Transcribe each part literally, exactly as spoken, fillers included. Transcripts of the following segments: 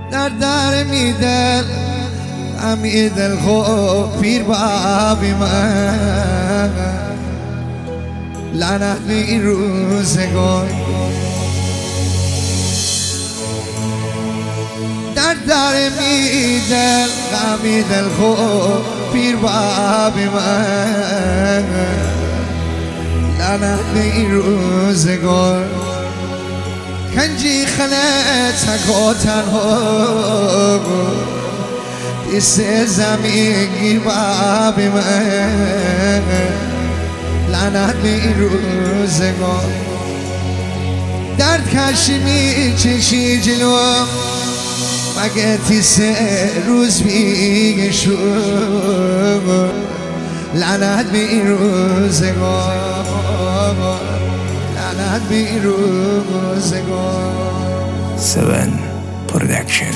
در در میدل امی دل خوب پیر بابی من لعنت به این روزگار در در میدل امی دل خوب پیر بابی من لعنت به این روزگار کنجی خله تک و تنها دیست زمین گیر بابی من لعنت به این روزگار درد کشی می چشی جلو مگه تیست روز میگه شو لعنت به این روزگار لعنت به این روزگار سون پرودکشن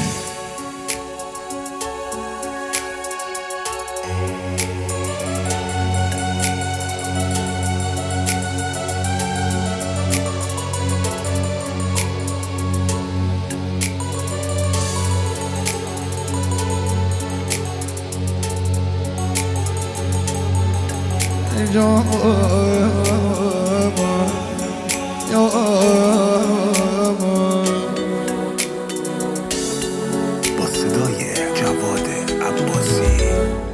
با صدای جواد عباسی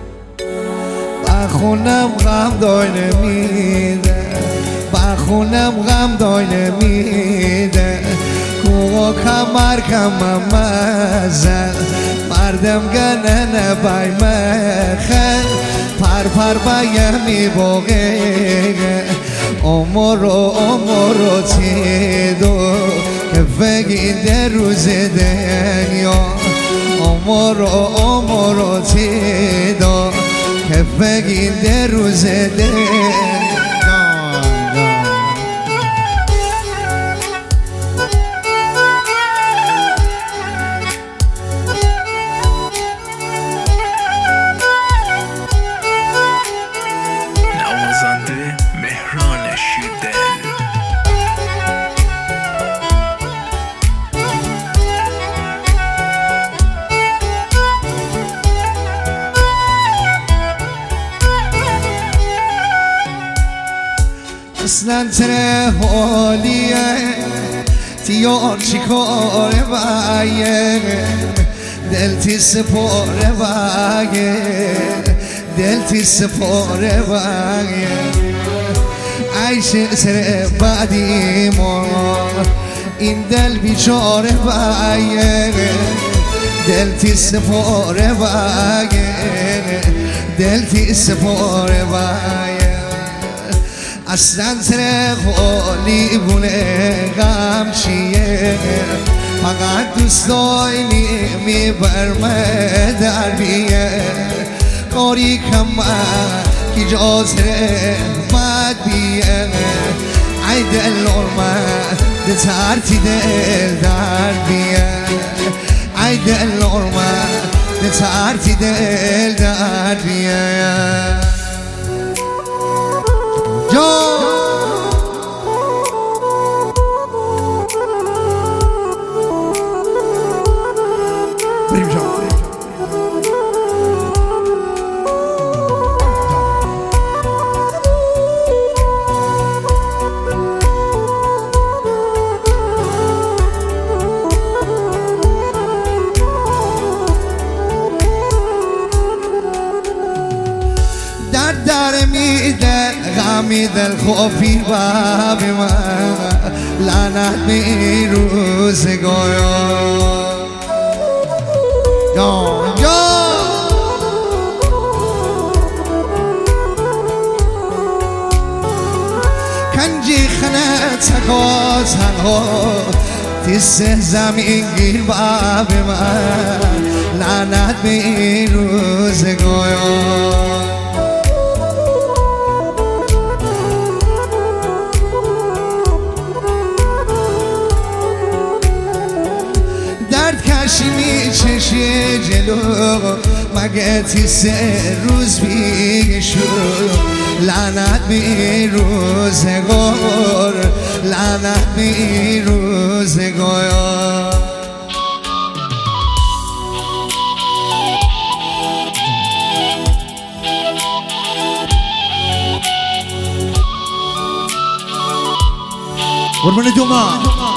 بخونم غم دای نمیده بخونم غم دای نمیده کوه کمر کمم مزن مردم گنه نبای مخن پر پر بیمی باقی امورو امورو تیدو که فگی در روز دنیا امورو امورو تیدو که فگی در روز دنیا اصلا تره حالیه تیار چی کاره بایه دل تی سپاره بایه دل تی سپاره بایه عیش سر بعدی ما این دل بیچاره بایه دل تی سپاره بایه دل تی سپاره بایه اصلا سر خالی بونه غم چیه فقط دوستای نیمی برمه در بیه کاری کمه کی جازره بد بیه ای دل نرمه ده ترتی دل در بیه ای دل نرمه ده ترتی دل در بیه جو بریم جو در در میده غمی دل خوبی بابی من لعنت به این روزگار یا یا کنجی خنه تکا تنها تیسه زمین گیر بابی من لعنت به این روزگار می چشی جلو مگه تیسه روز بیگه شو لعنت به روزگار لعنت به روزگار قربون دوما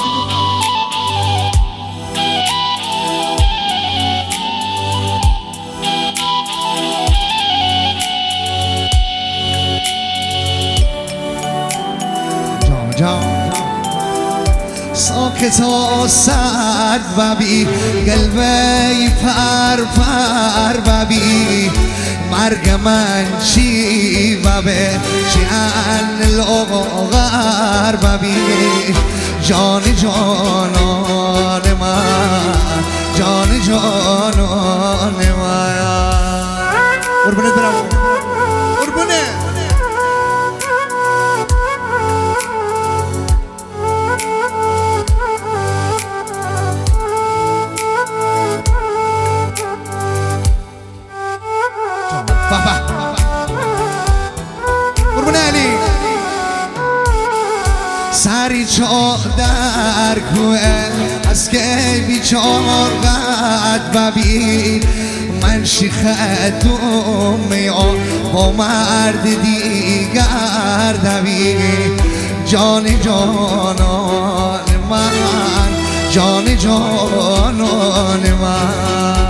جام جام ساکت و سرد ببی قلبی پر پر ببی مرگ من چی ببه شیعن لغر ببی جان جانان من جان جانان من قربونت برم قربونت بابا قربون علی سری چار در کوه از که بیچار قد ببین من شیختم میام با مرد دیگر دوی جان جانان من جان جانان من